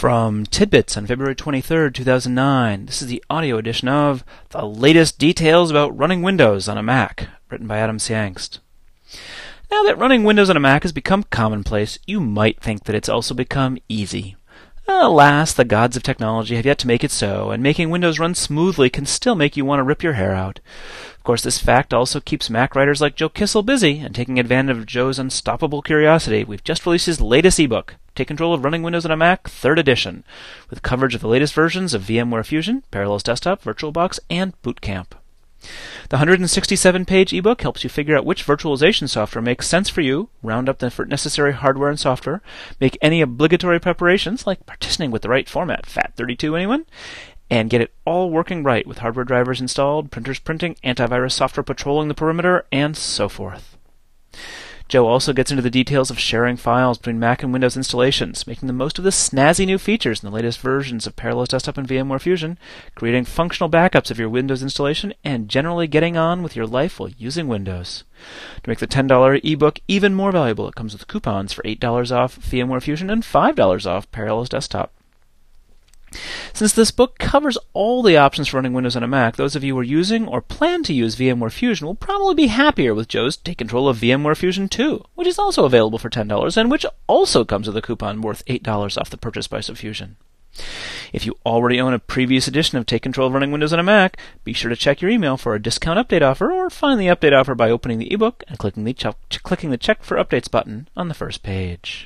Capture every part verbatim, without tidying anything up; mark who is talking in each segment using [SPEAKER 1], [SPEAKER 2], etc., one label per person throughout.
[SPEAKER 1] From Tidbits on February twenty-third, two thousand nine, this is the audio edition of The Latest Details About Running Windows on a Mac, written by Adam Siangst. Now that running Windows on a Mac has become commonplace, you might think that it's also become easy. Alas, the gods of technology have yet to make it so, and making Windows run smoothly can still make you want to rip your hair out. Of course, this fact also keeps Mac writers like Joe Kissel busy, and taking advantage of Joe's unstoppable curiosity, we've just released his latest ebook, Take Control of Running Windows on a Mac, third edition, with coverage of the latest versions of VMware Fusion, Parallels Desktop, VirtualBox, and Boot Camp. The one hundred sixty-seven page ebook helps you figure out which virtualization software makes sense for you, round up the necessary hardware and software, make any obligatory preparations, like partitioning with the right format, FAT thirty-two anyone, and get it all working right with hardware drivers installed, printers printing, antivirus software patrolling the perimeter, and so forth. Joe also gets into the details of sharing files between Mac and Windows installations, making the most of the snazzy new features in the latest versions of Parallels Desktop and VMware Fusion, creating functional backups of your Windows installation, and generally getting on with your life while using Windows. To make the ten dollar ebook even more valuable, it comes with coupons for eight dollars off VMware Fusion and five dollars off Parallels Desktop. Since this book covers all the options for running Windows on a Mac, those of you who are using or plan to use VMware Fusion will probably be happier with Joe's Take Control of VMware Fusion two, which is also available for ten dollars and which also comes with a coupon worth eight dollars off the purchase price of Fusion. If you already own a previous edition of Take Control of Running Windows on a Mac, be sure to check your email for a discount update offer, or find the update offer by opening the ebook and clicking the, ch- clicking the Check for Updates button on the first page.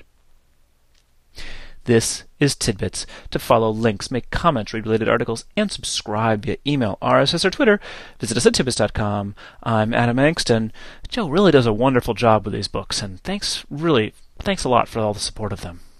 [SPEAKER 1] This is Tidbits. To follow links, make comments, read related articles, and subscribe via email, R S S, or Twitter, visit us at tidbits dot com. I'm Adam Angston. Joe really does a wonderful job with these books, and thanks, really, thanks a lot for all the support of them.